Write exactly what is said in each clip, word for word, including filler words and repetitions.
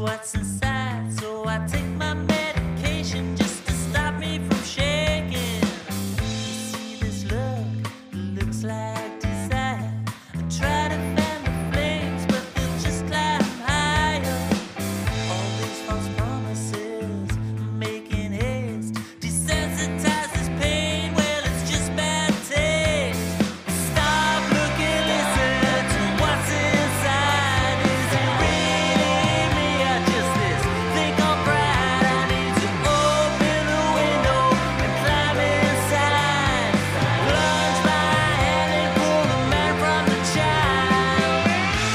what's inside. So I take my medication just to stop me from shaking. You see this look, it looks like desire. I try to fan the flames, but they'll just climb higher. All these false promises, making haste, desensitize this pain. Well, it's just bad taste. Stop looking, listen to what's inside. Is it really me or just this thing called pride? I need to open the window and climb inside. Plunge my hand and pull the man from the child.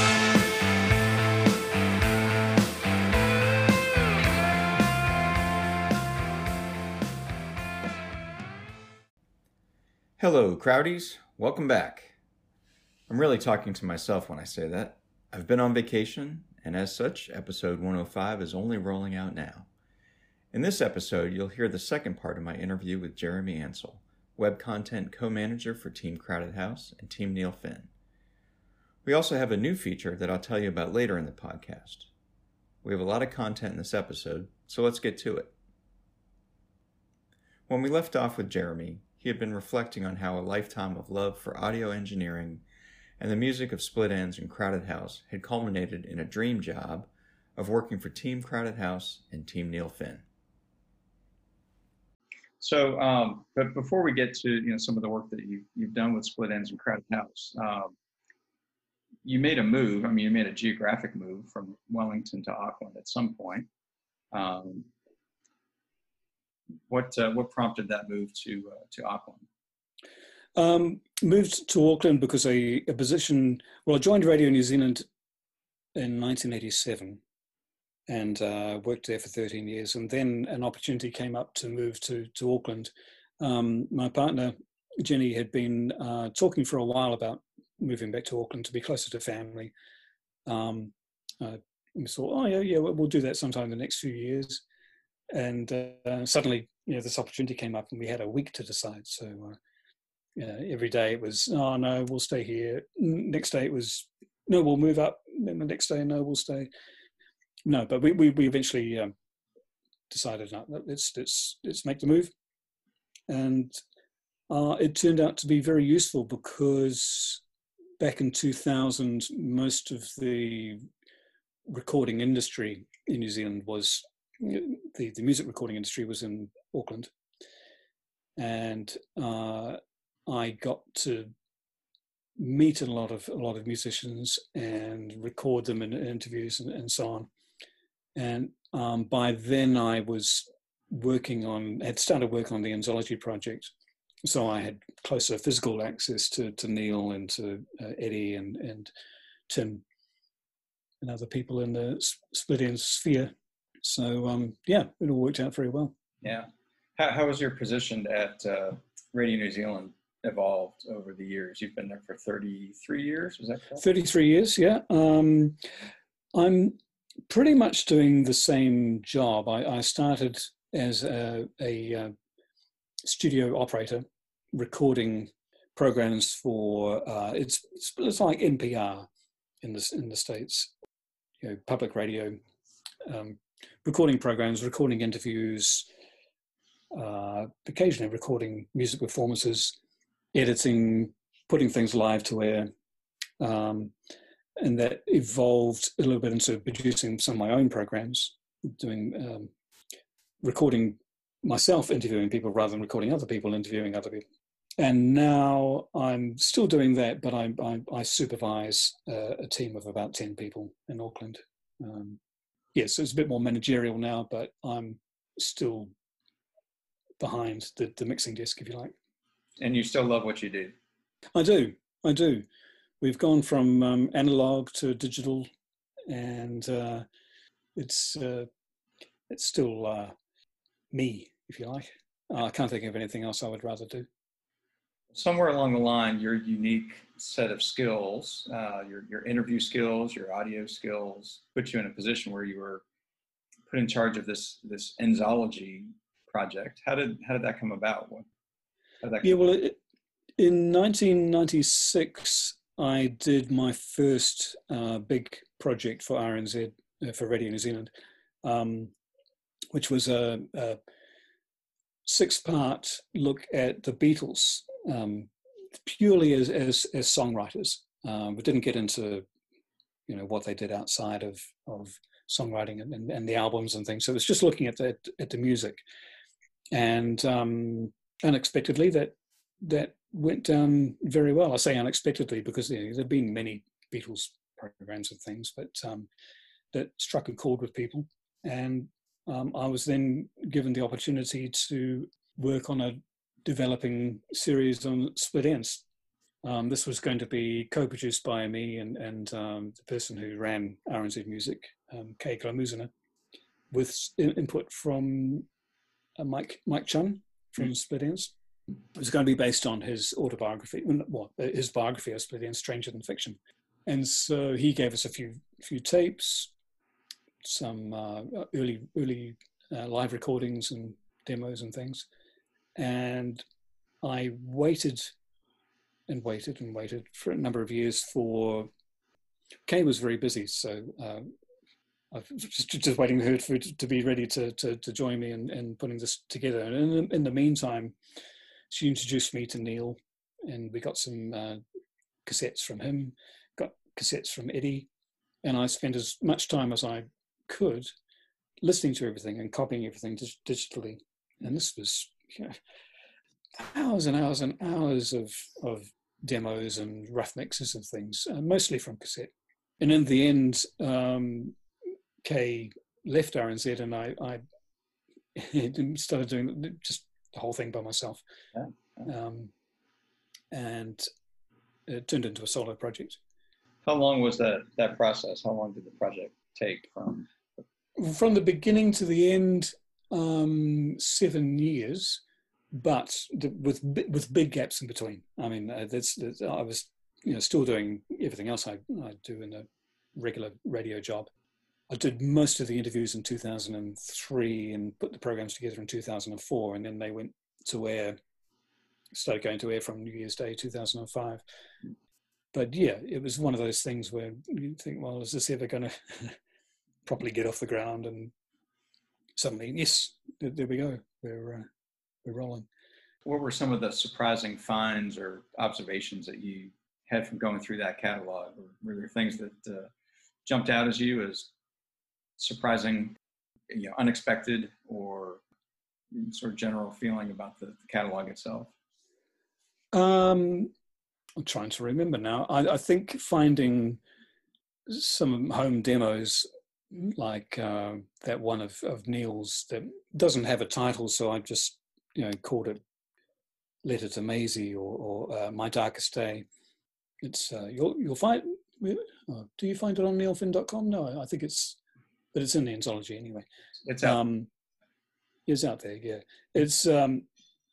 Hello, Crowdies. Welcome back. I'm really talking to myself when I say that. I've been on vacation, and as such, episode one oh five is only rolling out now. In this episode, you'll hear the second part of my interview with Jeremy Ansell, web content co-manager for Team Crowded House and Team Neil Finn. We also have a new feature that I'll tell you about later in the podcast. We have a lot of content in this episode, so let's get to it. When we left off with Jeremy, he had been reflecting on how a lifetime of love for audio engineering and the music of Split Enz and Crowded House had culminated in a dream job of working for Team Crowded House and Team Neil Finn. So, um, but before we get to you know some of the work that you, you've done with Split Enz and Crowded House, um, you made a move. I mean, you made a geographic move from Wellington to Auckland at some point. Um, what uh, what prompted that move to uh, to Auckland? Um, moved to Auckland because a, a position, well, I joined Radio New Zealand in nineteen eighty-seven and uh, worked there for thirteen years. And then an opportunity came up to move to, to Auckland. Um, my partner, Jenny, had been uh, talking for a while about moving back to Auckland to be closer to family. Um, uh, we thought, oh, yeah, yeah, we'll, we'll do that sometime in the next few years. And uh, suddenly, you know, this opportunity came up and we had a week to decide. So uh, yeah, every day it was, oh, no, we'll stay here. Next day it was, no, we'll move up. Then the next day, no, we'll stay. No, but we, we, we eventually um, decided, no, let's, let's, let's make the move. And uh, it turned out to be very useful because back in two thousand, most of the recording industry in New Zealand was, the, the music recording industry was in Auckland. And uh, I got to meet a lot of a lot of musicians and record them in interviews and, and so on. And um, by then I was working on, had started working on the Enzology project. So I had closer physical access to, to Neil and to uh, Eddie and, and Tim and other people in the Split Enz sphere. So um, yeah, it all worked out very well. Yeah. How, how has your position at uh, Radio New Zealand evolved over the years? You've been there for thirty-three years, is that correct? thirty-three years, yeah. Um, I'm pretty much doing the same job. I, I started as a, a uh, studio operator, recording programs for, uh, it's, it's it's like N P R in the, in the States, you know, public radio, um, recording programs, recording interviews, uh, occasionally recording music performances, editing, putting things live to air. Um, and that evolved a little bit into producing some of my own programs, doing um, recording myself interviewing people rather than recording other people interviewing other people. And now I'm still doing that, but I, I, I supervise uh, a team of about ten people in Auckland. Um, yes, so it's a bit more managerial now, but I'm still behind the, the mixing desk, if you like. And you still love what you do? I do, I do. We've gone from um, analog to digital, and uh, it's uh, it's still uh, me, if you like. Uh, I can't think of anything else I would rather do. Somewhere along the line, your unique set of skills, uh, your your interview skills, your audio skills, put you in a position where you were put in charge of this this Enzology project. How did how did that come about? What, how did that come yeah, well, it, in nineteen ninety-six, I did my first uh, big project for R N Z, uh, for Radio New Zealand, um, which was a, a six-part look at the Beatles, um, purely as, as as songwriters. Um, we didn't get into, you know, what they did outside of of songwriting and, and, and the albums and things. So it was just looking at the at the music, and um, unexpectedly that that went down very well. I say unexpectedly because, you know, there've been many Beatles programs and things, but um, that struck a chord with people, and um, I was then given the opportunity to work on a developing series on Split Enz. Um, this was going to be co-produced by me and, and um, the person who ran R N Z Music, um, Kay Glamuzina, with in- input from uh, Mike Mike Chun from mm. Split Enz. It was going to be based on his autobiography, well, his biography of Split Enz, Stranger Than Fiction. And so he gave us a few few tapes, some uh, early early uh, live recordings and demos and things. And I waited and waited and waited for a number of years for, Kay was very busy, so uh, I've just, just waiting for her to, to be ready to, to, to join me in, in putting this together. And in, in the meantime, she introduced me to Neil, and we got some uh, cassettes from him, got cassettes from Eddie, and I spent as much time as I could listening to everything and copying everything dig- digitally. And this was, you know, hours and hours and hours of, of demos and rough mixes and things, uh, mostly from cassette. And in the end, um, Kay left R N Z, and I, I started doing just the whole thing by myself. Yeah, yeah. Um, and it turned into a solo project. How long was that, that process? How long did the project take from? From the beginning to the end, um, seven years. But the, with with big gaps in between. I mean, uh, that's, that's I was, you know, still doing everything else I, I do in a regular radio job. I did most of the interviews in two thousand three and put the programs together in two thousand four, and then they went to air, started going to air from New Year's Day two thousand five. But yeah, it was one of those things where you think, well, is this ever going to properly get off the ground? And suddenly, yes, there, there we go. We're uh, we're rolling. What were some of the surprising finds or observations that you had from going through that catalog? Or were there things that uh, jumped out as you as surprising, you know, unexpected, or sort of general feeling about the, the catalog itself? Um, I'm trying to remember now. I, I think finding some home demos like uh, that one of, of Neil's that doesn't have a title, so I just, you know, called it Letter to Maisie or, or uh, My Darkest Day. It's uh, you'll you'll find. Oh, do you find it on neil finn dot com? No, I think it's, but it's in the anthology anyway. It's out. Um, it's out there. Yeah, it's. Um,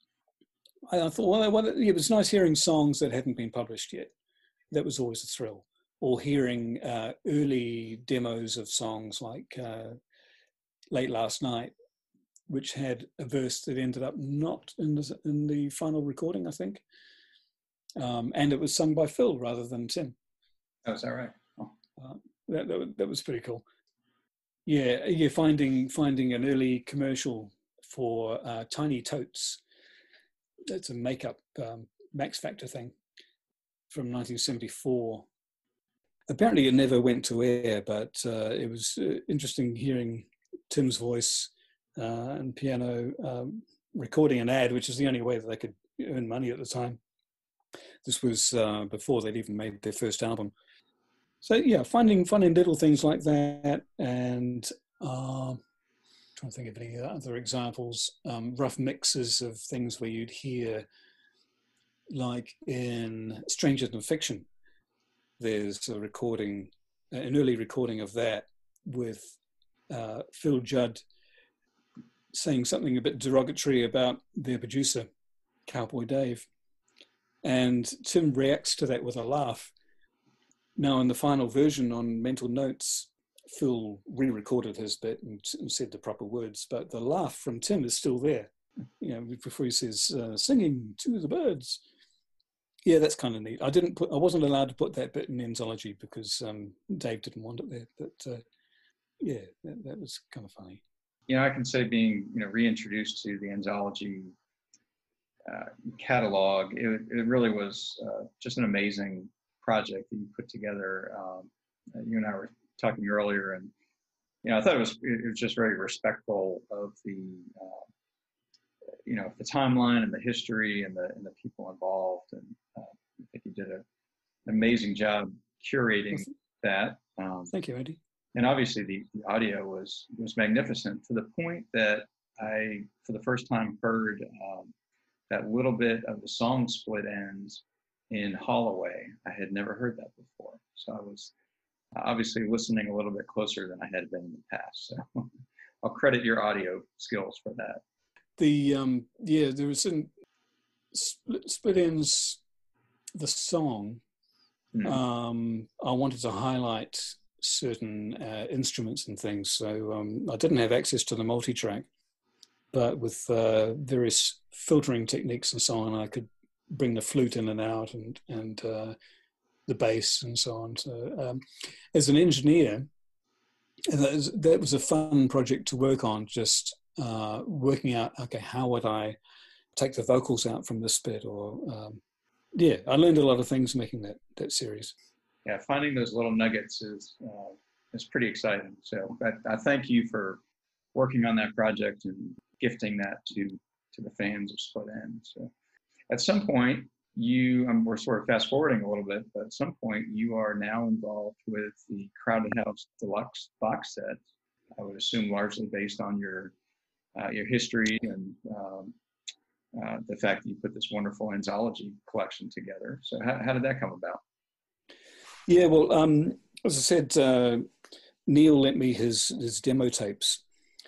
I, I thought, well, well, it was nice hearing songs that hadn't been published yet. That was always a thrill. Or hearing uh, early demos of songs like uh, Late Last Night, which had a verse that ended up not in the, in the final recording, I think. Um, and it was sung by Phil rather than Tim. Oh, is that right? Oh. Uh, that, that, that was pretty cool. Yeah, yeah. Finding finding an early commercial for uh, Tiny Totes. That's a makeup um, Max Factor thing from nineteen seventy-four. Apparently, it never went to air, but uh, it was uh, interesting hearing Tim's voice uh, and piano um, recording an ad, which is the only way that they could earn money at the time. This was uh, before they'd even made their first album. So yeah, finding finding little things like that, and uh, trying to think of any other examples. Um, rough mixes of things where you'd hear, like in Stranger Than Fiction, there's a recording, an early recording of that with uh, Phil Judd saying something a bit derogatory about their producer, Cowboy Dave. And Tim reacts to that with a laugh. Now, in the final version on Mental Notes, Phil re-recorded his bit and, and said the proper words, but the laugh from Tim is still there. You know, before he says, uh, singing to the birds. Yeah, that's kind of neat. I didn't put, I wasn't allowed to put that bit in the anthology because um, Dave didn't want it there, but uh, yeah, that, that was kind of funny. You know, I can say being, you know, reintroduced to the Anthology uh, catalog, it, it really was uh, just an amazing project that you put together. Um, you and I were talking earlier, and you know, I thought it was it was just very respectful of the uh, you know the timeline and the history and the and the people involved, and uh, I think you did a, an amazing job curating that. Um, Thank you, Andy. And obviously, the, the audio was was magnificent to the point that I, for the first time, heard um, that little bit of the song Split Ends in Holloway. I had never heard that before, so I was obviously listening a little bit closer than I had been in the past. So I'll credit your audio skills for that. The um, yeah, there was some Split, Split Ends, the song. Mm. Um, I wanted to highlight certain uh, instruments and things, so um, I didn't have access to the multi-track, but with uh, various filtering techniques and so on, I could bring the flute in and out, and and uh, the bass and so on. So um, as an engineer, that was, that was a fun project to work on, just uh, working out, okay, how would I take the vocals out from this bit, or um, yeah, I learned a lot of things making that that series. Yeah, finding those little nuggets is uh, is pretty exciting. So I, I thank you for working on that project and gifting that to to the fans of Split Ends. So at some point, you um, we're sort of fast forwarding a little bit, but at some point you are now involved with the Crowded House Deluxe box set. I would assume largely based on your uh, your history and um, uh, the fact that you put this wonderful anthology collection together. So how, how did that come about? Yeah, well, um, as I said, uh, Neil lent me his his demo tapes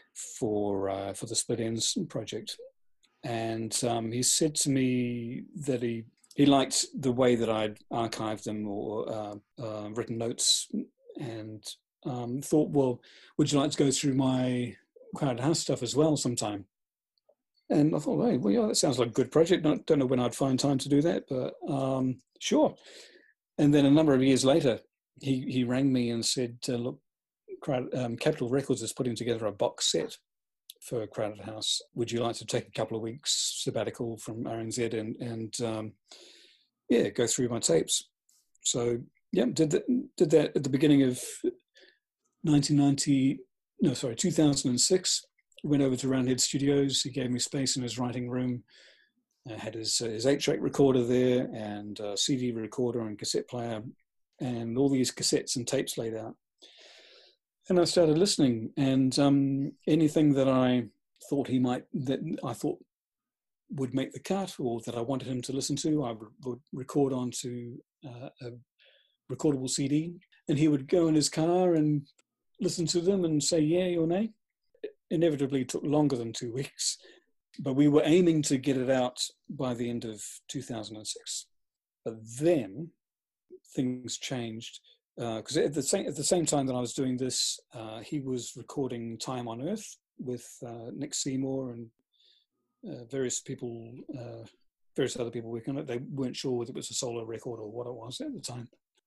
for uh, for the Split Ends project, and um, he said to me that he he liked the way that I'd archived them or uh, uh, written notes, and um, thought, well, would you like to go through my Crowded House stuff as well sometime? And I thought, hey, well, yeah, that sounds like a good project. I don't know when I'd find time to do that, but um, sure. And then a number of years later, he, he rang me and said, uh, look, um, Capitol Records is putting together a box set for Crowded House. Would you like to take a couple of weeks sabbatical from R N Z and, and um, yeah, go through my tapes? So, yeah, did that, did that at the beginning of nineteen ninety, no, sorry, two thousand six. Went over to Roundhead Studios. He gave me space in his writing room. I had his, uh, his eight-track recorder there, and a C D recorder and cassette player, and all these cassettes and tapes laid out. And I started listening, and um, anything that I thought he might, that I thought would make the cut, or that I wanted him to listen to, I would, would record onto uh, a recordable C D, and he would go in his car and listen to them and say yay or nay. It inevitably took longer than two weeks. But we were aiming to get it out by the end of two thousand six. But then things changed, because uh, at the same at the same time that I was doing this, uh, he was recording Time on Earth with uh, Nick Seymour and uh, various people, uh, various other people working on it. They weren't sure whether it was a solo record or what it was at the time.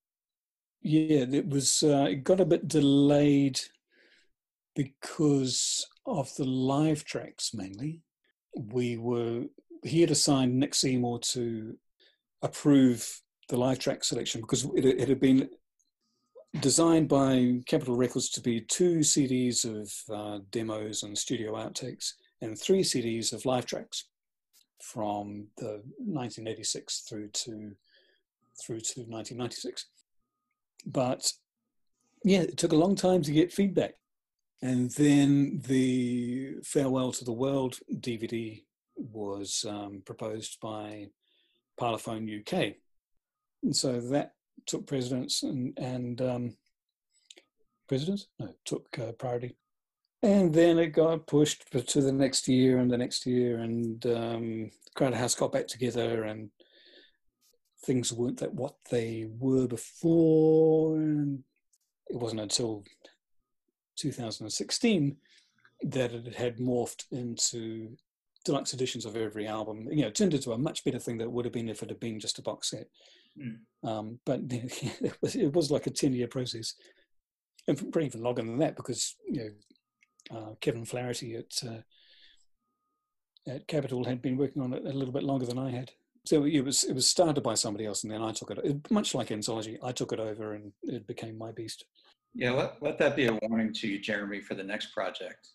Yeah, it was. Uh, it got a bit delayed because of the live tracks mainly. We were, he had assigned Nick Seymour to approve the live track selection because it, it had been designed by Capitol Records to be two C Ds of uh, demos and studio outtakes and three C Ds of live tracks from the nineteen eighty-six through to through to nineteen ninety-six. But yeah, it took a long time to get feedback. And then the Farewell to the World D V D was um, proposed by Parlophone U K. And so that took precedence and, and um, precedence? No, took uh, priority. And then it got pushed to the next year and the next year, and um, Crowded House got back together, and things weren't that what they were before. And it wasn't until two thousand sixteen that it had morphed into deluxe editions of every album. You know, it turned into a much better thing than it would have been if it had been just a box set. Mm. Um, but it was, it was like a ten-year process. and probably even longer than that, because you know uh, Kevin Flaherty at uh, at Capitol had been working on it a little bit longer than I had. So it was it was started by somebody else, and then I took it. it much like Anthology, I took it over, and it became my beast. Yeah, let, let that be a warning to you, Jeremy, for the next project.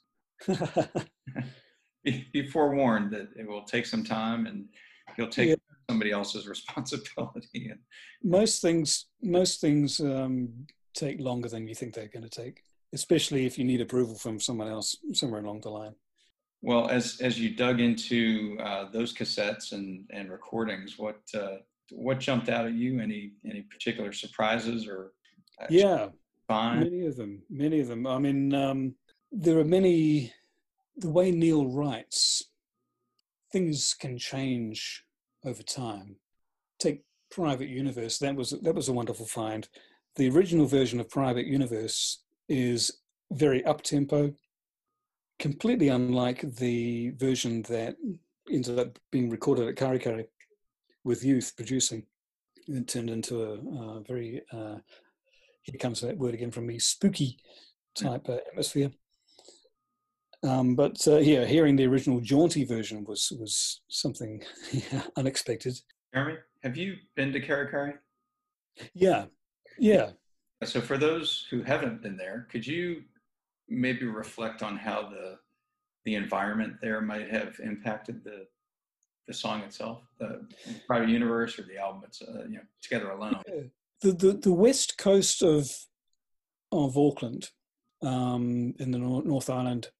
be, be forewarned that it will take some time, and you'll take yeah. somebody else's responsibility. And most things, most things um, take longer than you think they're going to take, especially if you need approval from someone else somewhere along the line. Well, as as you dug into uh, those cassettes and, and recordings, what uh, what jumped out at you? Any any particular surprises or? Yeah, fine? Many of them. Many of them. I mean, um, there are many. The way Neil writes, things can change over time. Take Private Universe. That was that was a wonderful find. The original version of Private Universe is very up tempo. Completely unlike the version that ended up being recorded at Kari Kari with Youth producing. It turned into a, a very, uh, here comes that word again from me, spooky type uh, atmosphere. Um, but uh, yeah, hearing the original jaunty version was was something yeah, unexpected. Jeremy, have you been to Kari Kari? Yeah, yeah. So for those who haven't been there, could you maybe reflect on how the the environment there might have impacted the the song itself, the Private Universe, or the album it's uh, you know Together Alone? Yeah. The, the the west coast of of Auckland, um, in the North Island,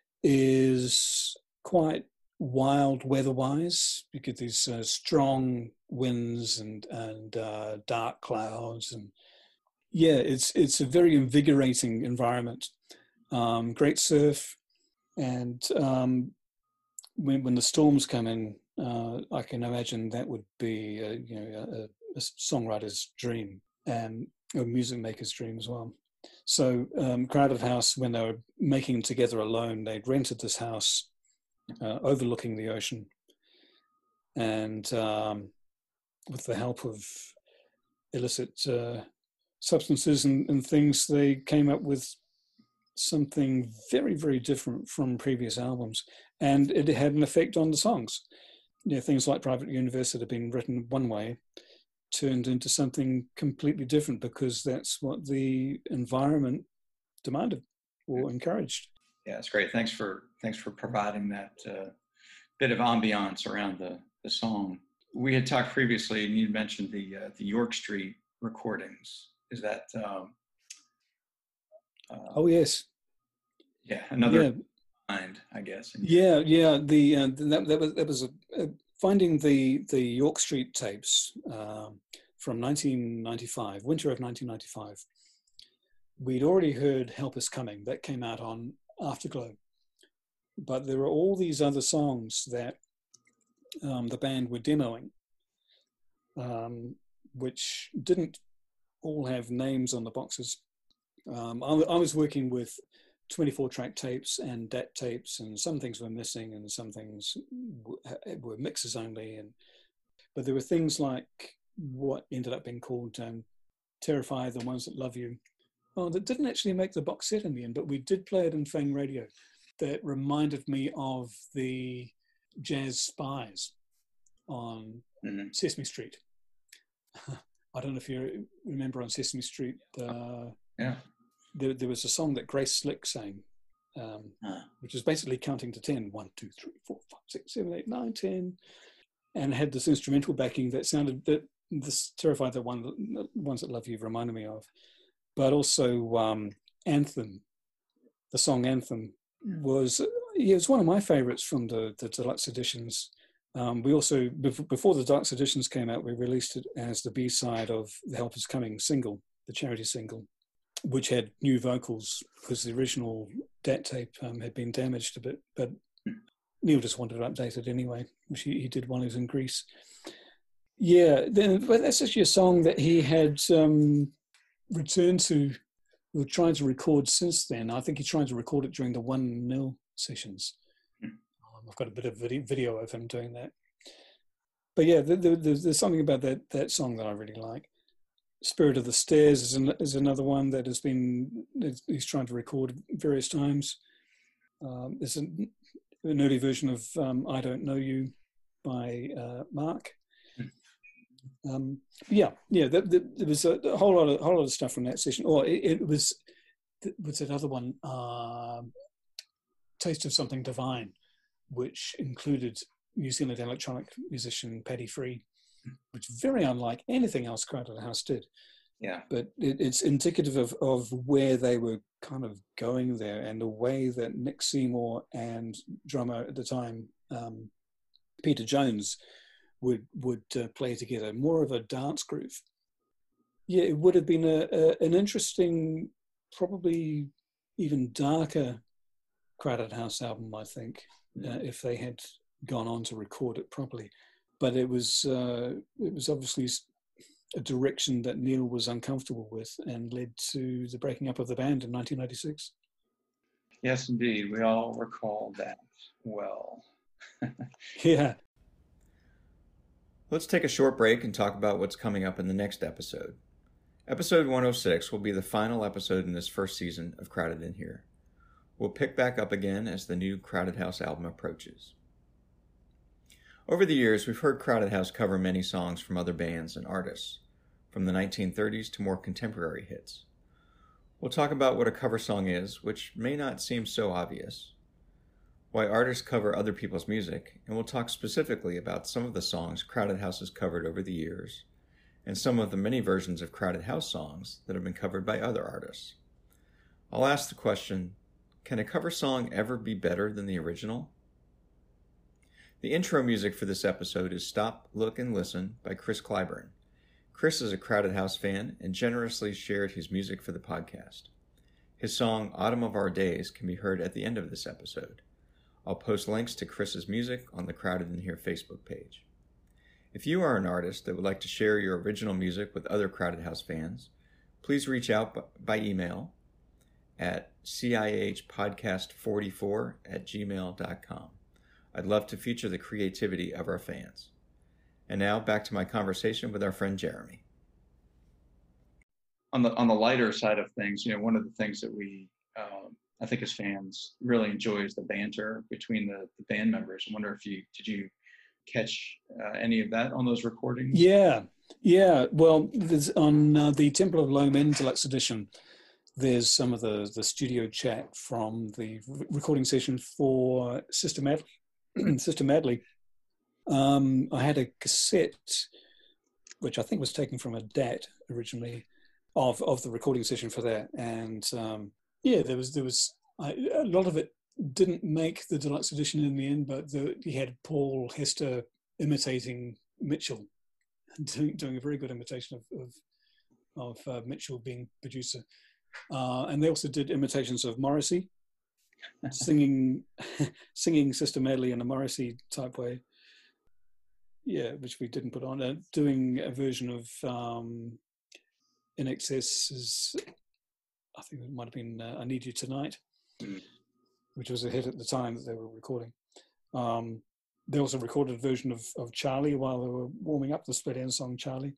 is quite wild weather-wise. You get these uh, strong winds and and uh, dark clouds, and yeah, it's it's a very invigorating environment. Um, great surf, and um, when when the storms come in, uh, I can imagine that would be a, you know a, a songwriter's dream and a music maker's dream as well. So um, Crowded House, when they were making Together Alone, they'd rented this house uh, overlooking the ocean, and um, with the help of illicit uh, substances and, and things, they came up with something very, very different from previous albums, and it had an effect on the songs. You know, things like Private Universe that had been written one way turned into something completely different because that's what the environment demanded or encouraged. Yeah, it's great. Thanks for thanks for providing that uh, bit of ambiance around the, the song. We had talked previously, and you mentioned the uh, the York Street recordings. Is that? Um, uh, oh yes. Yeah, another yeah. find, I guess. Yeah, yeah. The uh, that that was that was a, a finding the the York Street tapes uh, from nineteen ninety-five, winter of nineteen ninety-five. We'd already heard "Help Is Coming" that came out on Afterglow, but there were all these other songs that um, the band were demoing, um, which didn't all have names on the boxes. Um, I, I was working with twenty-four track tapes and D A T tapes, and some things were missing and some things w- were mixes only. And but there were things like what ended up being called um, Terrify, The Ones That Love You. Oh, that didn't actually make the box set in the end, but we did play it in Fang Radio. That reminded me of the Jazz Spies on mm-hmm. Sesame Street. I don't know if you remember on Sesame Street. Uh, yeah. There, there was a song that Grace Slick sang, um, huh. which is basically counting to ten. One, two, three, four, five, six, seven, eight, nine, ten. And had this instrumental backing that sounded that this Terrified, the one, the ones that love you reminded me of. But also um, Anthem, the song Anthem was, yeah, it was one of my favorites from the, the deluxe editions. Um, we also, before the deluxe editions came out, we released it as the B-side of The Help Is Coming single, the charity single, which had new vocals because the original D A T tape um, had been damaged a bit, but Neil just wanted it updated anyway, which he, he did while he was in Greece. Yeah, then, but that's actually a song that he had um, returned to, or tried to record since then. I think he tried to record it during the one nil sessions. Um, I've got a bit of video, video of him doing that. But yeah, the, the, the, there's something about that, that song that I really like. Spirit of the Stairs is, an, is another one that has been, he's trying to record various times. Um, there's an, an early version of um, I Don't Know You by uh, Mark. Um, yeah, yeah, there, there was a, a whole lot of whole lot of stuff from that session. Or it, it was, was that other one, uh, Taste of Something Divine, which included New Zealand electronic musician Paddy Free, which is very unlike anything else Crowded House did. Yeah. But it, it's indicative of, of where they were kind of going there, and the way that Nick Seymour and drummer at the time, um, Peter Jones, would would uh, play together, more of a dance groove. Yeah, it would have been a, a an interesting, probably even darker Crowded House album, I think, uh, if they had gone on to record it properly. But it was uh, it was obviously a direction that Neil was uncomfortable with, and led to the breaking up of the band in nineteen ninety-six. Yes, indeed. We all recall that well. Yeah. Let's take a short break and talk about what's coming up in the next episode. Episode one oh six will be the final episode in this first season of Crowded in Here. We'll pick back up again as the new Crowded House album approaches. Over the years, we've heard Crowded House cover many songs from other bands and artists, from the nineteen thirties to more contemporary hits. We'll talk about what a cover song is, which may not seem so obvious, why artists cover other people's music, and we'll talk specifically about some of the songs Crowded House has covered over the years, and some of the many versions of Crowded House songs that have been covered by other artists. I'll ask the question, can a cover song ever be better than the original? The intro music for this episode is Stop, Look, and Listen by Chris Clyburn. Chris is a Crowded House fan and generously shared his music for the podcast. His song, Autumn of Our Days, can be heard at the end of this episode. I'll post links to Chris's music on the Crowded in Here Facebook page. If you are an artist that would like to share your original music with other Crowded House fans, please reach out by email at c i h podcast forty-four at gmail dot com. I'd love to feature the creativity of our fans. And now back to my conversation with our friend Jeremy. On the on the lighter side of things, you know, one of the things that we, um, I think as fans really enjoy is the banter between the, the band members. I wonder if you, did you catch uh, any of that on those recordings? Yeah, yeah. Well, there's on uh, the Temple of Low Men Deluxe Edition, there's some of the, the studio chat from the re- recording session for Sister Madly. Sister Madly. Um, I had a cassette, which I think was taken from a D A T originally, of of the recording session for that, and um, yeah, there was there was I, a lot of it didn't make the deluxe edition in the end, but the, he had Paul Hester imitating Mitchell, doing doing a very good imitation of of, of uh, Mitchell being producer. Uh, and they also did imitations of Morrissey, singing singing Sister Madly in a Morrissey type way. Yeah, which we didn't put on. Uh, doing a version of um, I N X S's, I think it might have been uh, I Need You Tonight, mm. which was a hit at the time that they were recording. Um, they also recorded a version of, of Charlie while they were warming up the Split Enz song Charlie.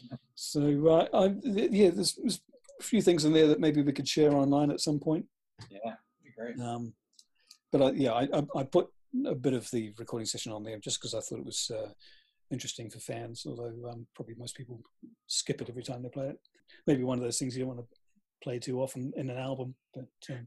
So, uh, I, yeah, there's, there's a few things in there that maybe we could share online at some point. Yeah, that'd be great. Um, but I, yeah, I, I put a bit of the recording session on there just because I thought it was uh, interesting for fans, although um, probably most people skip it every time they play it. Maybe one of those things you don't want to play too often in an album. But um,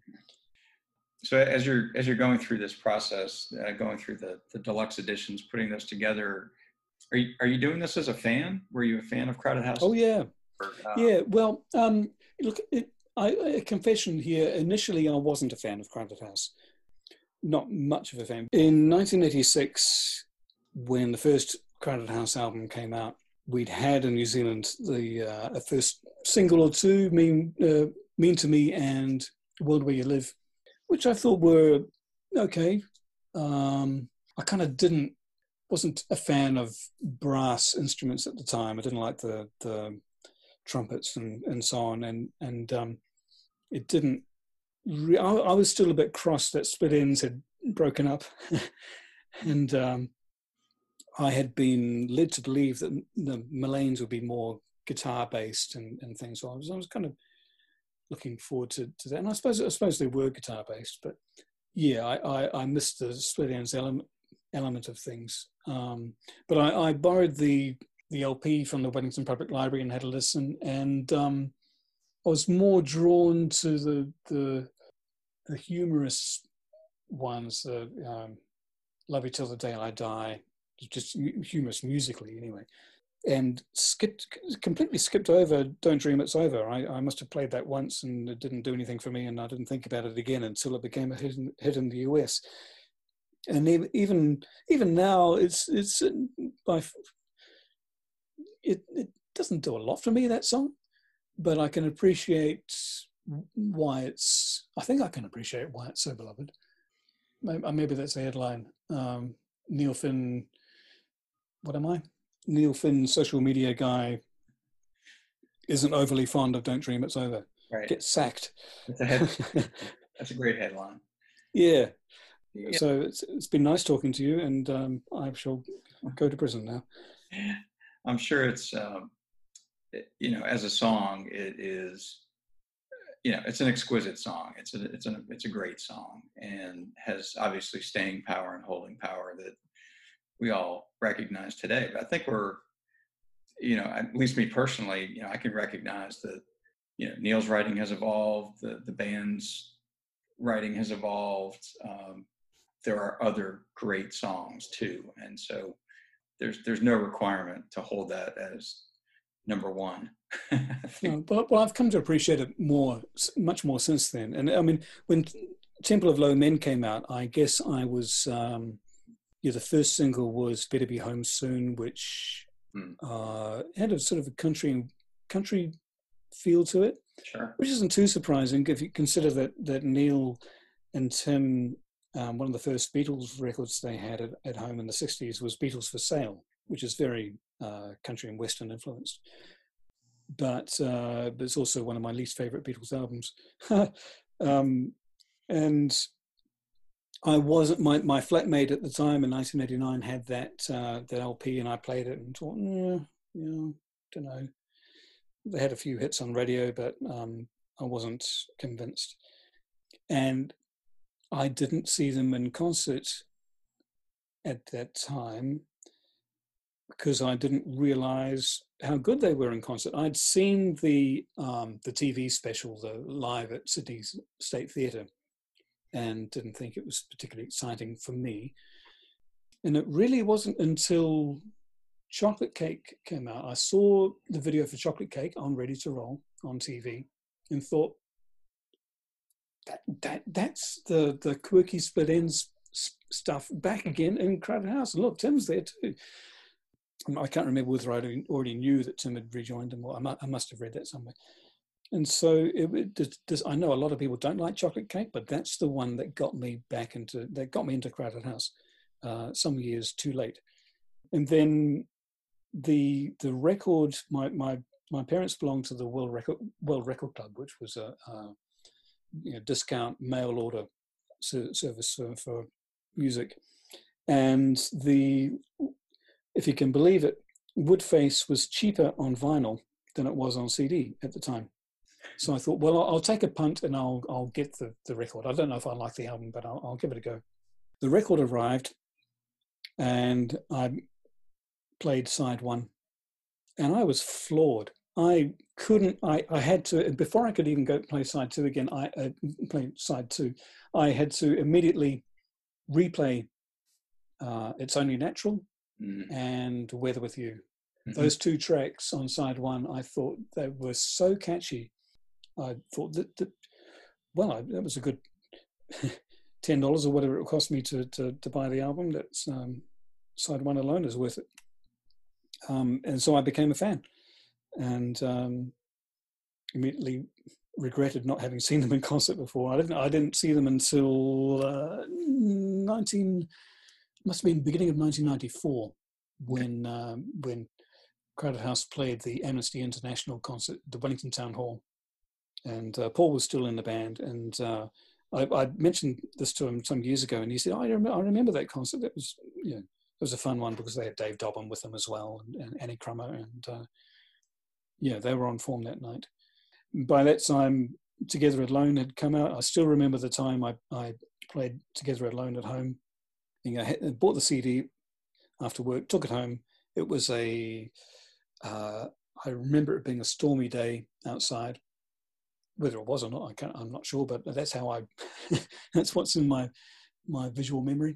so as you're as you're going through this process, uh, going through the, the deluxe editions, putting those together, are you are you doing this as a fan? Were you a fan of Crowded House? Oh yeah, or, uh, yeah. Well, um, look, it, I, a confession here. Initially, I wasn't a fan of Crowded House. Not much of a fan. In nineteen eighty-six, when the first Crowded House album came out, we'd had in New Zealand the uh, a first single or two, Mean uh, Mean to Me and World Where You Live, which I thought were okay. Um, I kind of didn't, wasn't a fan of brass instruments at the time. I didn't like the the trumpets and, and so on, and and um, it didn't. Re- I, I was still a bit cross that Split Enz had broken up, and um, I had been led to believe that the Mullanes would be more guitar based and, and things. So I was I was kind of looking forward to, to that. And I suppose I suppose they were guitar based, but yeah, I, I, I missed the split ends element element of things. Um, but I, I borrowed the the L P from the Wellington Public Library and had a listen, and um, I was more drawn to the the, the humorous ones, uh, um, "Love You Till the Day I Die," just humorous musically anyway, and skipped completely skipped over "Don't Dream It's Over." I, I must have played that once and it didn't do anything for me, and I didn't think about it again until it became a hit in, hit in the U S. And even even now, it's it's by it it doesn't do a lot for me, that song, but I can appreciate why it's. I think I can appreciate why it's so beloved. Maybe that's a headline. Um, Neil Finn, what am I? Neil Finn, social media guy, isn't overly fond of "Don't Dream It's Over." Right. Gets sacked. That's a, head, that's a great headline. Yeah. Yeah. So it's it's been nice talking to you, and um, I shall go to prison now. I'm sure it's, um, it, you know, as a song, it is, you know, it's an exquisite song. It's a, it's a, it's a great song, and has obviously staying power and holding power that we all recognize today. But I think we're, you know, at least me personally, you know, I can recognize that, you know, Neil's writing has evolved, the the band's writing has evolved. Um, there are other great songs too, and so there's there's no requirement to hold that as number one. No, but well, I've come to appreciate it more, much more since then. And I mean, when Temple of Low Men came out, I guess I was, um, yeah, the first single was "Better Be Home Soon," which hmm. uh, had a sort of a country country feel to it, sure. Which isn't too surprising if you consider that that Neil and Tim. Um, one of the first Beatles records they had at, at home in the sixties was Beatles for Sale, which is very uh, country and Western influenced. But, uh, but it's also one of my least favorite Beatles albums. um, and I wasn't, my, my flatmate at the time in nineteen eighty-nine had that, uh, that L P, and I played it and thought, mm, you know, don't know. They had a few hits on radio, but um, I wasn't convinced. And I didn't see them in concert at that time because I didn't realize how good they were in concert. I'd seen the um, the T V special, the live at Sydney State Theatre, and didn't think it was particularly exciting for me. And it really wasn't until Chocolate Cake came out. I saw the video for Chocolate Cake on Ready to Roll on T V and thought, That, that that's the, the quirky split ends stuff back again in Crowded House. And look, Tim's there too. I can't remember whether I already knew that Tim had rejoined him, or I must have read that somewhere. And so it, it, this, I know a lot of people don't like Chocolate Cake, but that's the one that got me back into that got me into Crowded House. Uh, some years too late. And then the the record. My my my parents belonged to the World Record World Record Club, which was a, a you know, discount mail order service for, for music, and the if you can believe it, Woodface was cheaper on vinyl than it was on C D at the time. So I thought, well, I'll, I'll take a punt and I'll I'll get the, the record. I don't know if I like the album, but I'll, I'll give it a go. The record arrived, and I played side one, and I was floored. I couldn't, I, I had to, before I could even go play side two again, I uh, play side two, I had to immediately replay uh, It's Only Natural mm-hmm. and Weather With You. Mm-hmm. Those two tracks on side one, I thought they were so catchy. I thought that, that well, I, that was a good ten dollars or whatever it cost me to, to, to buy the album. That's um, side one alone is worth it. Um, and so I became a fan. And um, immediately regretted not having seen them in concert before. I didn't. I didn't see them until uh, nineteen. Must have been beginning of nineteen ninety-four when um, when Crowded House played the Amnesty International concert, the Wellington Town Hall, and uh, Paul was still in the band. And uh, I, I mentioned this to him some years ago, and he said, oh, "I remember, I remember that concert. It was, you know, it was a fun one because they had Dave Dobbin with them as well, and, and Annie Crummer and." Uh, yeah, they were on form that night. By that time, Together Alone had come out. I still remember the time I, I played Together Alone at home. And I had, bought the C D after work, took it home. It was a, uh, I remember it being a stormy day outside. Whether it was or not, I can't, I'm not sure, but that's how I, that's what's in my, my visual memory.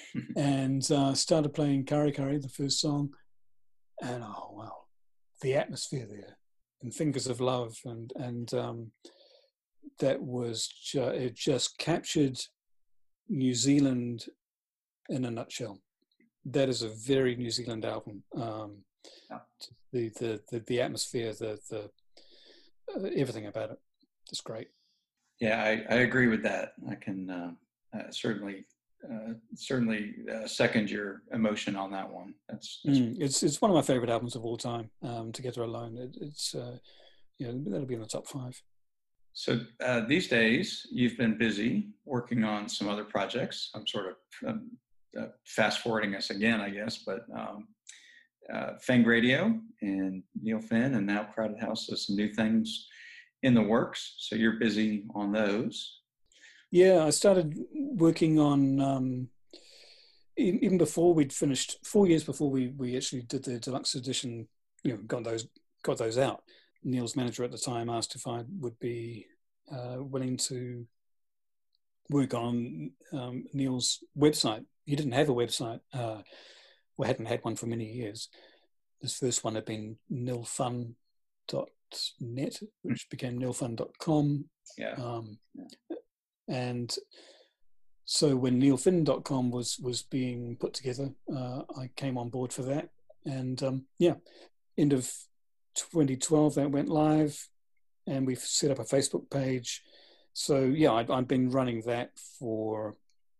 And uh, started playing Kari Kari, the first song. And oh, wow, the atmosphere there, and Fingers of Love. And, and um, that was, ju- it just captured New Zealand in a nutshell. That is a very New Zealand album. Um, yeah. the, the, the, the atmosphere, the, the uh, everything about it. It's great. Yeah, I, I agree with that. I can uh, uh, certainly uh, certainly uh, second your emotion on that one. That's, that's mm, it's it's one of my favorite albums of all time. Um, Together Alone. It, it's uh, you know, that'll be in the top five. So uh, these days you've been busy working on some other projects. I'm sort of um, uh, fast forwarding us again, I guess, but um, uh, Fang Radio and Neil Finn, and now Crowded House has some new things in the works. So you're busy on those. Yeah, I started working on, um, even before we'd finished, four years before we, we actually did the deluxe edition, you know, got those, got those out. Neil's manager at the time asked if I would be uh, willing to work on um, Neil's website. He didn't have a website. Uh, we hadn't had one for many years. His first one had been nilfun dot net, which became nilfun dot com. Yeah. Um, yeah. And so when nilfin dot com was was being put together, uh, I came on board for that. And um, yeah, end of twenty twelve that went live, and we've set up a Facebook page. So yeah, I, I've been running that for.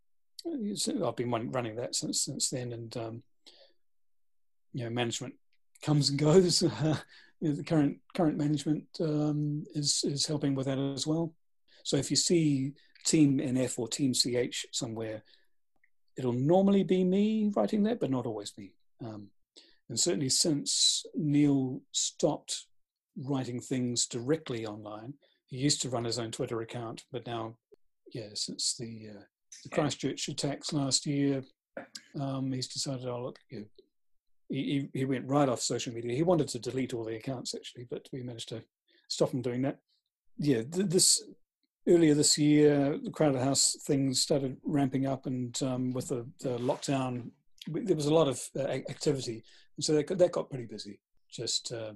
I've been running that since since then, and um, you know, management comes and goes. Uh, you know, the current current management um, is is helping with that as well. So if you see Team N F or Team C H somewhere, it'll normally be me writing that, but not always me. Um, and certainly since Neil stopped writing things directly online, he used to run his own Twitter account, but now, yeah, since the, uh, the Christchurch attacks last year, um, he's decided, oh, look, you know, he, he went right off social media. He wanted to delete all the accounts, actually, but we managed to stop him doing that. Yeah, th- this earlier this year, the Crowded House things started ramping up, and um, with the, the lockdown, there was a lot of uh, activity, and so that got, that got pretty busy. Just uh,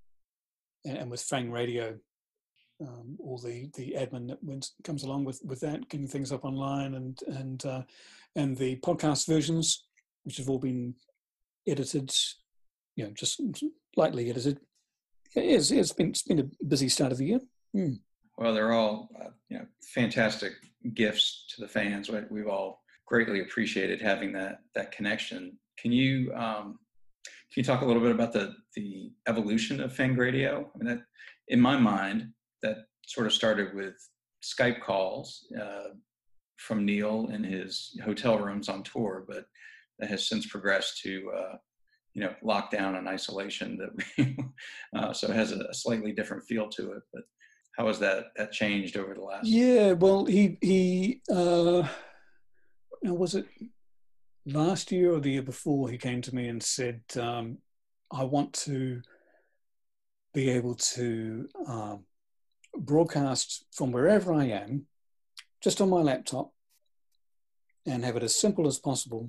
and, and with Fang Radio, um, all the, the admin that went, comes along with, with that, getting things up online, and and uh, and the podcast versions, which have all been edited, you know, just lightly edited. It is, it's been it's been a busy start of the year. Mm. Well, they're all, uh, you know, fantastic gifts to the fans. We've all greatly appreciated having that that connection. Can you um, can you talk a little bit about the the evolution of Fang Radio? I mean, that, in my mind, that sort of started with Skype calls uh, from Neil in his hotel rooms on tour, but that has since progressed to uh, you know, lockdown and isolation. That we, uh, so it has a, a slightly different feel to it, but. How has that that changed over the last? Yeah, well, he he uh, was it last year or the year before? He came to me and said, um, "I want to be able to um, broadcast from wherever I am, just on my laptop, and have it as simple as possible.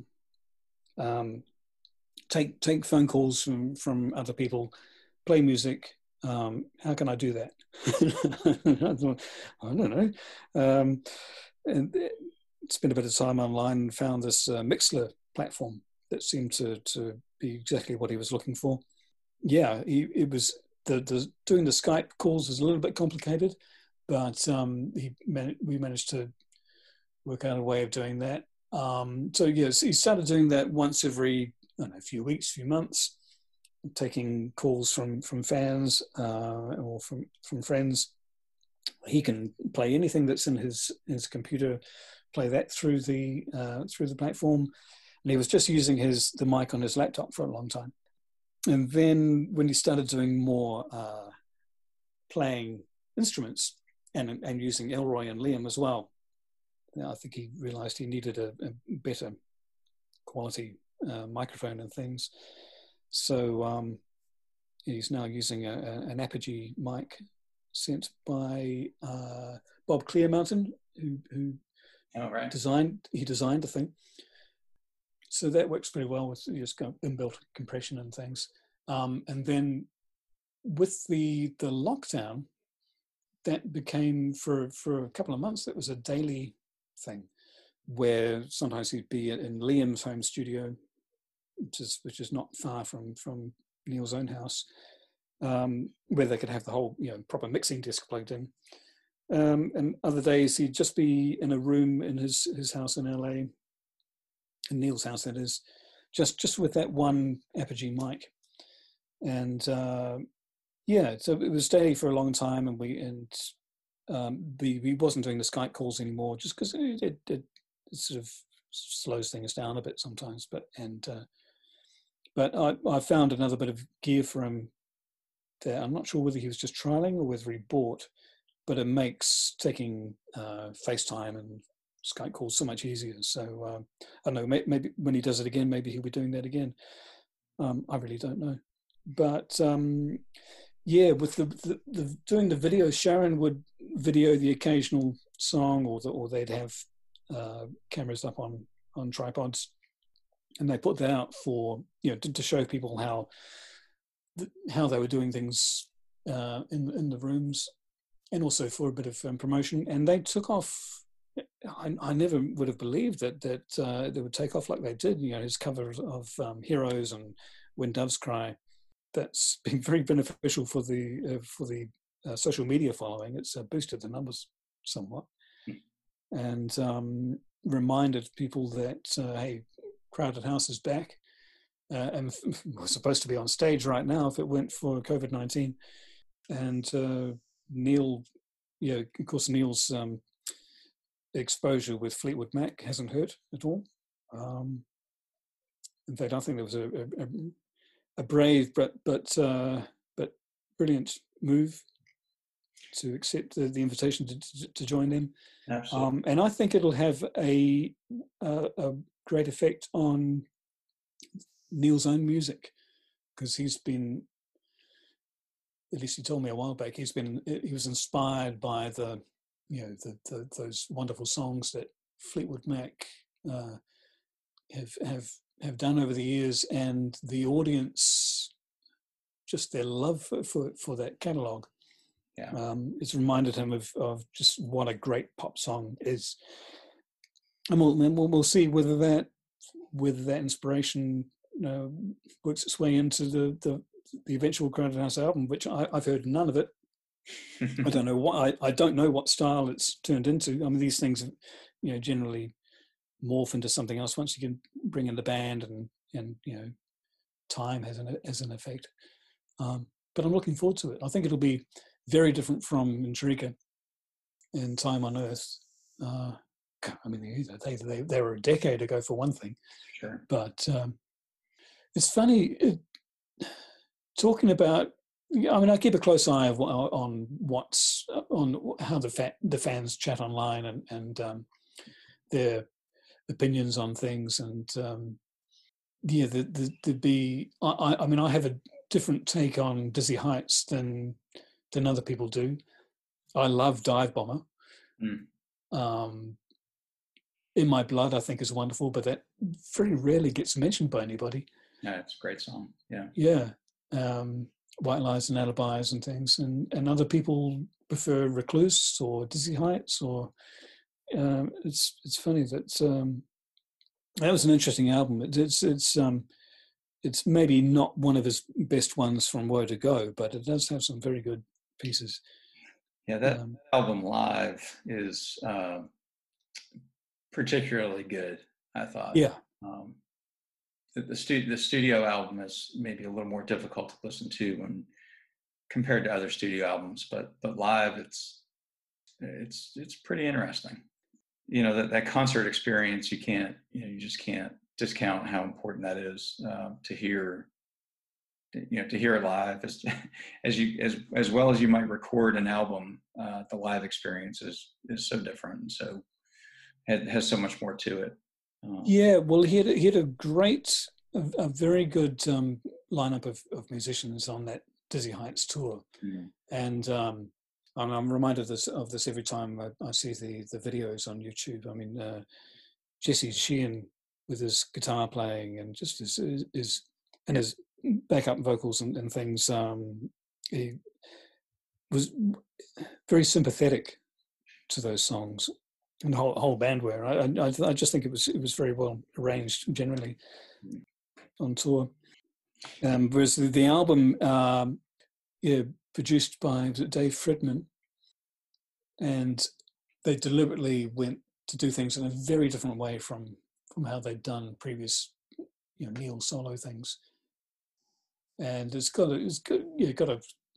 Um, take take phone calls from from other people, play music." Um, how can I do that? I, thought, I don't know. Um, and spent a bit of time online and found this uh, Mixler platform that seemed to, to be exactly what he was looking for. Yeah, he, it was the, the doing the Skype calls was a little bit complicated, but um, he man- we managed to work out a way of doing that. Um, so yes, he started doing that once every I don't know, a few weeks, few months. Taking calls from from fans uh, or from from friends. He can play anything that's in his his computer, play that through the uh, through the platform, and he was just using his the mic on his laptop for a long time. and then when he started doing more uh, playing instruments and and using Elroy and Liam as well, I think he realized he needed a, a better quality uh, microphone and things. So um, he's now using a, a, an Apogee mic sent by uh, Bob Clearmountain, who, who Oh, right. designed he designed the thing. So that works pretty well with just inbuilt compression and things. Um, and then with the the lockdown, that became for for a couple of months. That was a daily thing, where sometimes he'd be in Liam's home studio, which is which is not far from from Neil's own house, um, where they could have the whole you know proper mixing disc plugged in. Um, and other days he'd just be in a room in his his house in L A, in Neil's house that is, just just with that one Apogee mic. And uh, yeah, so it was daily for a long time, and we and um, the we wasn't doing the Skype calls anymore, just because it, it, it sort of slows things down a bit sometimes. But and uh, but I, I found another bit of gear for him there. I'm not sure whether he was just trialing or whether he bought, but it makes taking uh, FaceTime and Skype calls so much easier. So uh, I don't know, maybe, maybe when he does it again, maybe he'll be doing that again. Um, I really don't know. But um, yeah, with the, the, the doing the video, Sharon would video the occasional song, or the, or they'd have uh, cameras up on on tripods, and they put that out for you know to, to show people how how they were doing things uh, in in the rooms, and also for a bit of um, promotion. And they took off. I, I never would have believed that that uh, they would take off like they did. You know, his cover of um, Heroes and When Doves Cry. That's been very beneficial for the uh, for the uh, social media following. It's uh, boosted the numbers somewhat, and um, reminded people that uh, hey, Crowded House is back, uh, and we're supposed to be on stage right now if it weren't for COVID nineteen. And uh, Neil, yeah, of course, Neil's um, exposure with Fleetwood Mac hasn't hurt at all. Um, in fact, I think there was a, a, a a brave but but uh, but brilliant move to accept the, the invitation to, to, to join them. Absolutely. Um, and I think it'll have a, a a great effect on Neil's own music, because he's been, at least he told me a while back, he's been he was inspired by the you know the, the those wonderful songs that Fleetwood Mac uh, have have have done over the years, and the audience, just their love for for, for that catalogue. Yeah. Um, it's reminded him of, of just what a great pop song is. And we'll, we'll, we'll see whether that whether that inspiration you know, works its way into the, the, the eventual Crowded House album, which I, I've heard none of it. I don't know what I, I don't know what style it's turned into. I mean, these things, you know, generally morph into something else once you can bring in the band and and you know time has an as an effect. Um, but I'm looking forward to it. I think it'll be very different from Intriga and Time on Earth. Uh, I mean, they, they they were a decade ago for one thing. Sure. But um, it's funny it, talking about. I mean, I keep a close eye of, on what's on how the fa- the fans chat online and and um, their opinions on things, and um, yeah, the the, the be. I, I mean, I have a different take on Dizzy Heights than than other people do. I love Dive Bomber. Mm. Um, In My Blood, I think, is wonderful, but that very rarely gets mentioned by anybody. Yeah, it's a great song. Yeah. Yeah. Um, White Lies and Alibis and things, and, and other people prefer Recluse or Dizzy Heights, or um, it's it's funny that um, that was an interesting album. It, it's it's um, it's maybe not one of his best ones from Woe to Go, but it does have some very good pieces. Yeah, that Um, album live is uh, particularly good, I thought. yeah, Um, the the, stu- the studio album is maybe a little more difficult to listen to when compared to other studio albums, but but live it's it's it's pretty interesting. You know, that, that concert experience, you can't you know you just can't discount how important that is uh, to hear you know, to hear it live, as as you as as well as you might record an album, uh, the live experience is is so different, and so it has so much more to it. Um, Yeah, well, he had he had a great, a, a very good um, lineup of, of musicians on that Dizzy Heights tour, mm, and um, I'm, I'm reminded of this of this every time I, I see the the videos on YouTube. I mean, uh, Jesse Sheehan with his guitar playing and just his his, his and his backup vocals and, and things. Um, he was very sympathetic to those songs, and the whole whole band were. I, I I just think it was it was very well arranged generally on tour. Um, whereas the, the album, um, yeah, produced by was it Dave Fridman, and they deliberately went to do things in a very different way from from how they'd done previous, you know, Neil solo things. And it's got a, it's got yeah, got a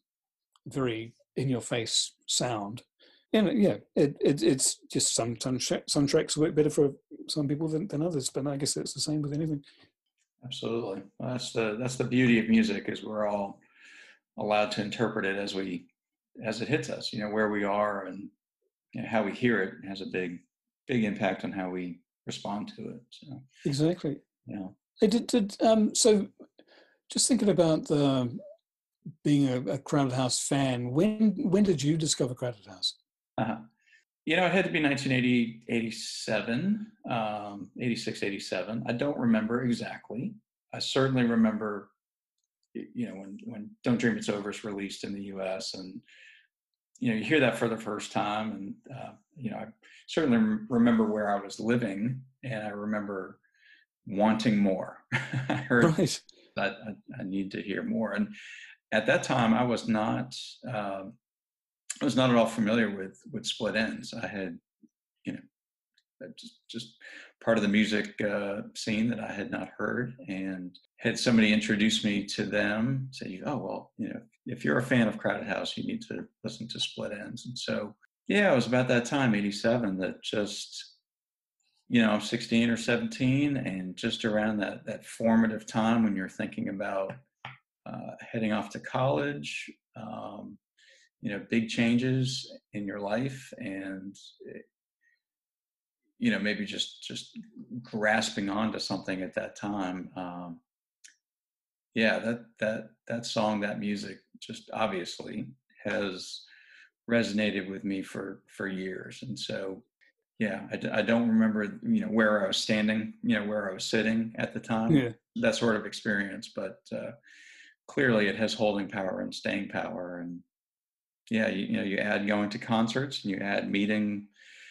very in your face sound. And yeah, it, it it's just some some, some tracks work better for some people than, than others, but I guess it's the same with anything. absolutely, well, that's the that's the beauty of music, is we're all allowed to interpret it as we as it hits us. You know, where we are and, you know, how we hear it has a big big impact on how we respond to it. So Exactly. yeah, I did. did um, so, just thinking about the being a, a Crowded House fan. When when did you discover Crowded House? uh-huh. You know, it had to be nineteen eighty, eighty-seven, um, eighty-six, eighty-seven. I don't remember exactly. I certainly remember, you know, when, when Don't Dream It's Over is released in the U S, and, you know, you hear that for the first time. And, uh, you know, I certainly remember where I was living, and I remember wanting more. I heard Right. that I, I need to hear more. And at that time, I was not, um, I was not at all familiar with with Split Enz. I had, you know, just just part of the music uh, scene that I had not heard, and had somebody introduce me to them, say, "Oh, well, you know, if you're a fan of Crowded House, you need to listen to Split Enz." And so, yeah, it was about that time, eighty-seven, that just, you know, I'm sixteen or seventeen, and just around that that formative time when you're thinking about uh, heading off to college. Um, you know, big changes in your life, and, you know, maybe just just grasping onto something at that time. Um, yeah, that that that song, that music, just obviously has resonated with me for for years. And so, yeah, I, d- I don't remember, you know, where I was standing, you know, where I was sitting at the time, Yeah. that sort of experience, but uh, clearly it has holding power and staying power. And yeah, you, you know, you add going to concerts, and you add meeting,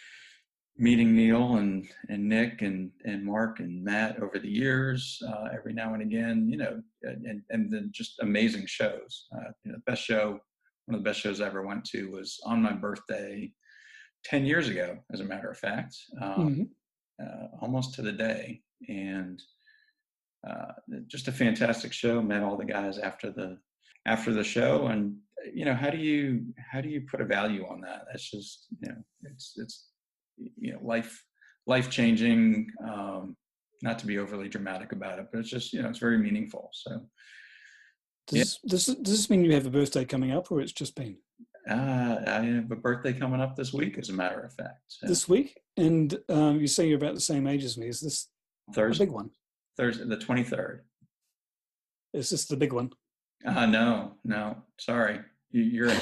meeting Neil and, and Nick and, and Mark and Matt over the years, uh, every now and again, you know, and, and then just amazing shows. Uh, you know, the best show, one of the best shows I ever went to was on my birthday ten years ago, as a matter of fact, um, Mhm. uh, almost to the day. And uh, just a fantastic show. Met all the guys after the, after the show. And, you know, how do you, how do you put a value on that? That's just, you know, it's, it's, you know, life, life changing, um, not to be overly dramatic about it, but it's just, you know, it's very meaningful. So, Does, does, does this mean you have a birthday coming up, or it's just been uh, I have a birthday coming up this week, as a matter of fact. So this week? And um, you say you're about the same age as me. Is this a Thursday, big one? Thursday, the twenty-third. Is this the big one? Uh, no, no, sorry. You, you're,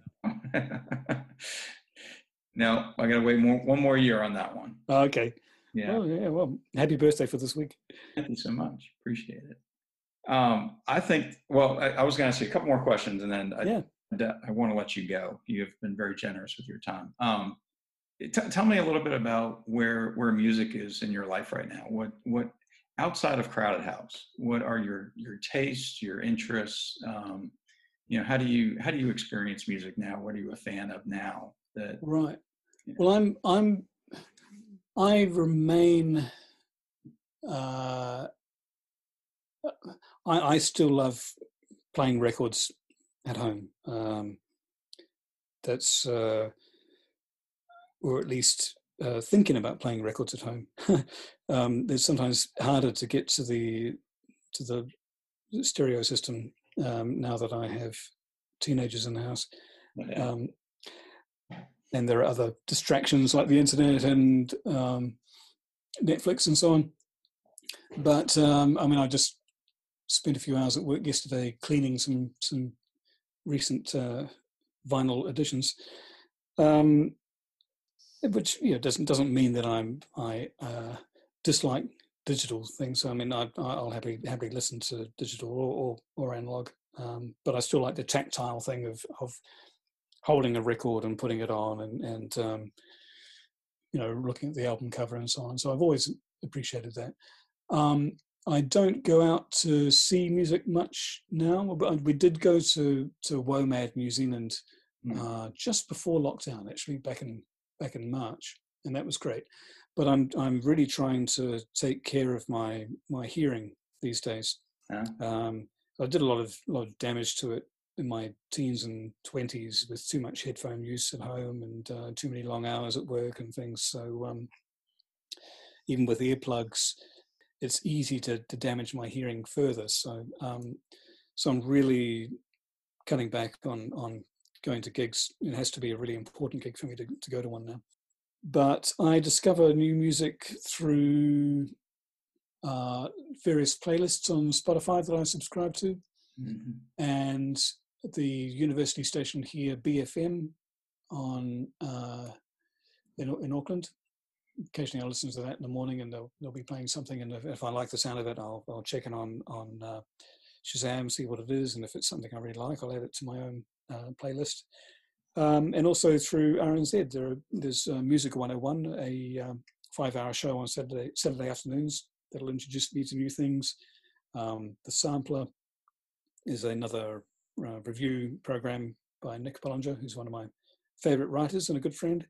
no, I got to wait more, one more year on that one. Okay. Yeah. Oh, yeah. Well, happy birthday for this week. Thank you so much. Appreciate it. Um, I think, well, I, I was going to ask you a couple more questions, and then I, Yeah. I, I want to let you go. You've been very generous with your time. Um, t- tell me a little bit about where, where music is in your life right now. What, what, outside of Crowded House, what are your, your tastes, your interests? Um, you know, how do you, how do you experience music now? What are you a fan of now? That, Right. you know, Well, I'm, I'm, I remain, uh, I, I still love playing records at home. Um, that's, uh, or at least uh, thinking about playing records at home. um, it's sometimes harder to get to the to the stereo system um, now that I have teenagers in the house. Yeah. Um, and there are other distractions like the internet and um, Netflix and so on. But um, I mean, I just spent a few hours at work yesterday cleaning some some recent uh, vinyl editions, um, which you know doesn't doesn't mean that I'm I uh, dislike digital things. I mean, I, I'll happily happily listen to digital or or, or analog, um, but I still like the tactile thing of of holding a record and putting it on, and and um, you know, looking at the album cover and so on. So I've always appreciated that. Um, I don't go out to see music much now, but we did go to to WOMAD New Zealand uh, just before lockdown, actually back in back in March, and that was great. But I'm I'm really trying to take care of my my hearing these days. Yeah. Um, I did a lot of lot of damage to it in my teens and twenties with too much headphone use at home and uh, too many long hours at work and things. So um, even with earplugs, it's easy to, to damage my hearing further. So um, so I'm really cutting back on on going to gigs. It has to be a really important gig for me to, to go to one now. But I discover new music through uh, various playlists on Spotify that I subscribe to. Mm-hmm. And the university station here, B F M, on uh, in, in Auckland. Occasionally I listen to that in the morning, and they'll they'll be playing something, and if, if I like the sound of it, I'll I'll check it on on uh, Shazam, see what it is, and if it's something I really like, I'll add it to my own uh, playlist. Um, and also through R N Z, there are, there's uh, Music one oh one, a um, five-hour show on Saturday Saturday afternoons that'll introduce me to new things. Um, the Sampler is another uh, review program by Nick Bollinger, who's one of my favorite writers and a good friend.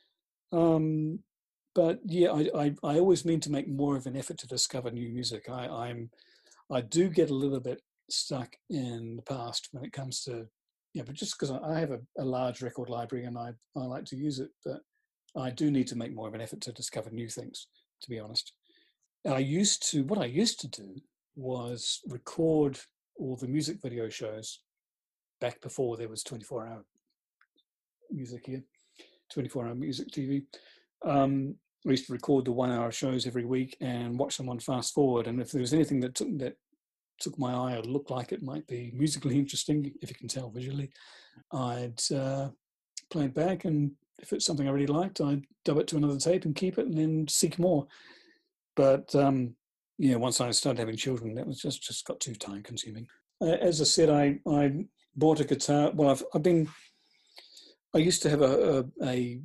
Um, but yeah, I, I, I always mean to make more of an effort to discover new music. I, I'm, I do get a little bit stuck in the past when it comes to, yeah, but just because I have a, a large record library and I, I like to use it, but I do need to make more of an effort to discover new things, to be honest. I used to, what I used to do was record all the music video shows back before there was twenty-four hour music here, twenty-four hour music T V. Um, I used to record the one hour shows every week and watch them on fast forward. And if there was anything that took, that took my eye or looked like it might be musically interesting, if you can tell visually, I'd uh, play it back. And if it's something I really liked, I'd dub it to another tape and keep it and then seek more. But um, yeah, once I started having children, that was just, just got too time consuming. Uh, as I said, I, I bought a guitar. Well, I've, I've been, I used to have a, a, a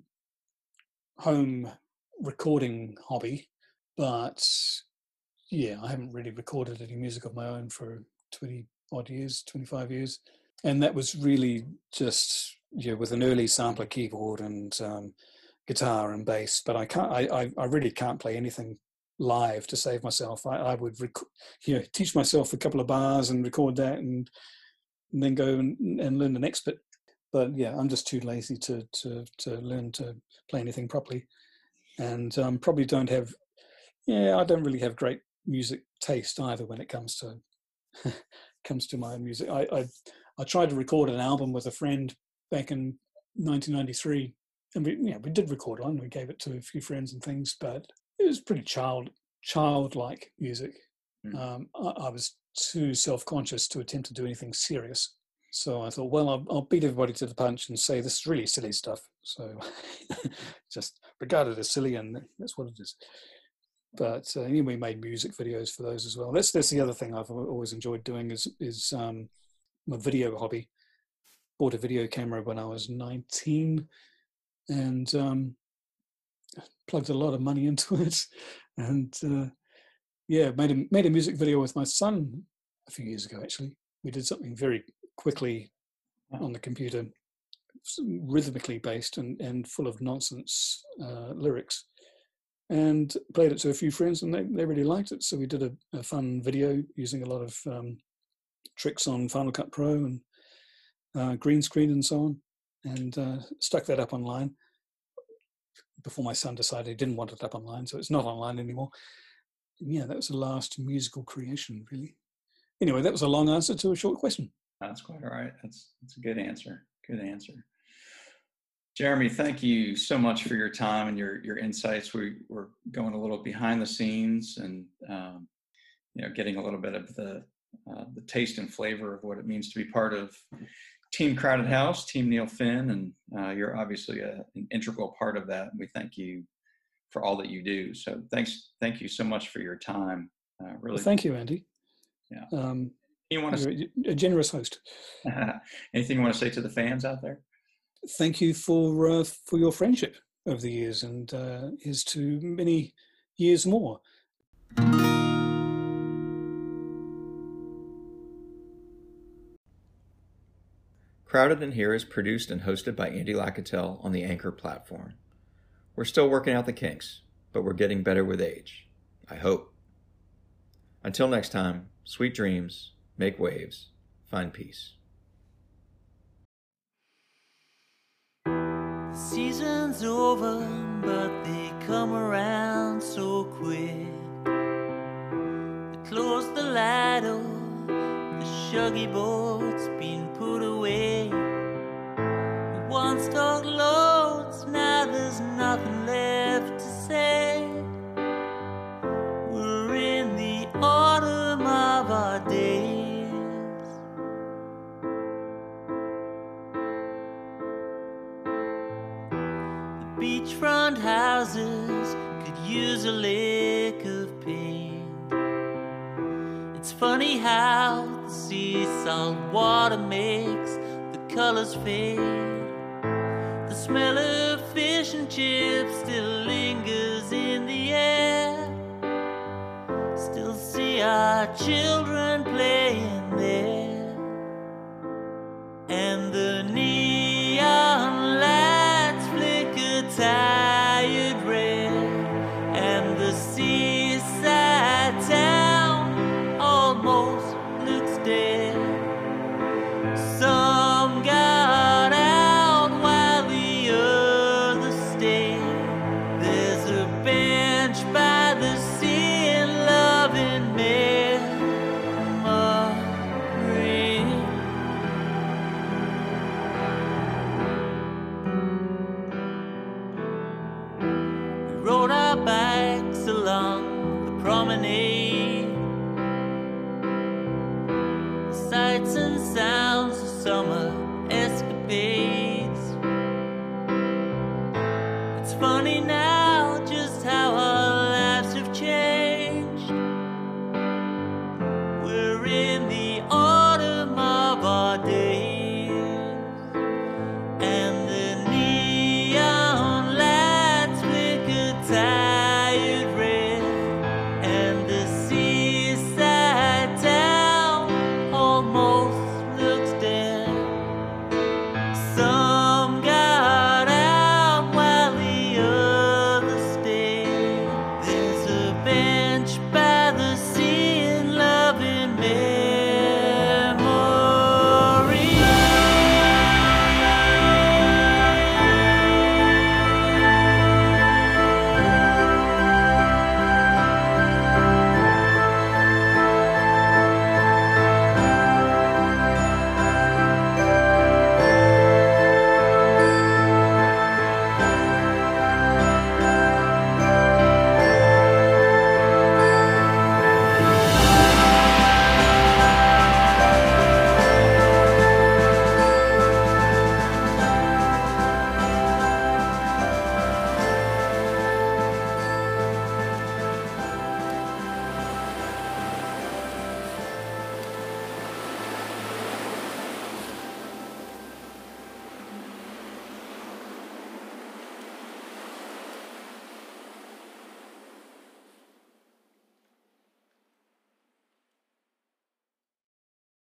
home recording hobby, but yeah, I haven't really recorded any music of my own for twenty odd years, twenty-five years. And that was really just, yeah, with an early sampler keyboard and um, guitar and bass, but I can't, I, I, I really can't play anything live to save myself. I, I would, rec- you know, teach myself a couple of bars and record that and, and then go and, and learn the next bit. But yeah, I'm just too lazy to to to learn to play anything properly, and um, probably don't have. Yeah, I don't really have great music taste either when it comes to comes to my own music. I, I I tried to record an album with a friend back in nineteen ninety-three, and we yeah we did record one. We gave it to a few friends and things, but it was pretty child childlike music. Mm. Um, I, I was too self-conscious to attempt to do anything serious. So I thought, well, I'll, I'll beat everybody to the punch and say this is really silly stuff. So just regard it as silly, and that's what it is. But uh, anyway, we made music videos for those as well. That's that's the other thing I've always enjoyed doing is is um, my video hobby. Bought a video camera when I was nineteen, and um, plugged a lot of money into it, and uh, yeah, made a made a music video with my son a few years ago. Actually, we did something very quickly on the computer, rhythmically based and, and full of nonsense uh, lyrics, and played it to a few friends, and they, they really liked it. So we did a, a fun video using a lot of um, tricks on Final Cut Pro and uh, green screen and so on, and uh, stuck that up online before my son decided he didn't want it up online, so it's not online anymore. And yeah, that was the last musical creation, really. Anyway, that was a long answer to a short question. That's quite all right. That's that's a good answer. Good answer. Jeremy, thank you so much for your time and your your insights. We were going a little behind the scenes and um, you know, getting a little bit of the uh, the taste and flavor of what it means to be part of Team Crowded House, Team Neil Finn, and uh, you're obviously a, an integral part of that. And we thank you for all that you do. So thanks, thank you so much for your time. Uh, really, Well, thank you, Andy. Yeah. Um, you want to you're a generous host. anything you want to say to the fans out there? Thank you for uh, for your friendship over the years, and uh, here's to many years more. Crowded in Here is produced and hosted by Andy Locatell on the Anchor platform. We're still working out the kinks, but we're getting better with age. I hope. Until next time, sweet dreams, make waves, find peace. The season's over, but they come around so quick. They close the light on, the shuggy boat's been put away. We once talked loads, now there's nothing left to say. We're in the autumn of our days. Beachfront houses could use a lick of paint. It's funny how the sea salt water makes the colors fade. The smell of fish and chips still lingers in the air. Still see our children playing there. And the neon lights flicker tired red, and the seaside town almost looks dead. Some got out while the others stayed. There's a bench by the sea and loving memory. We rode our bikes along the promenade.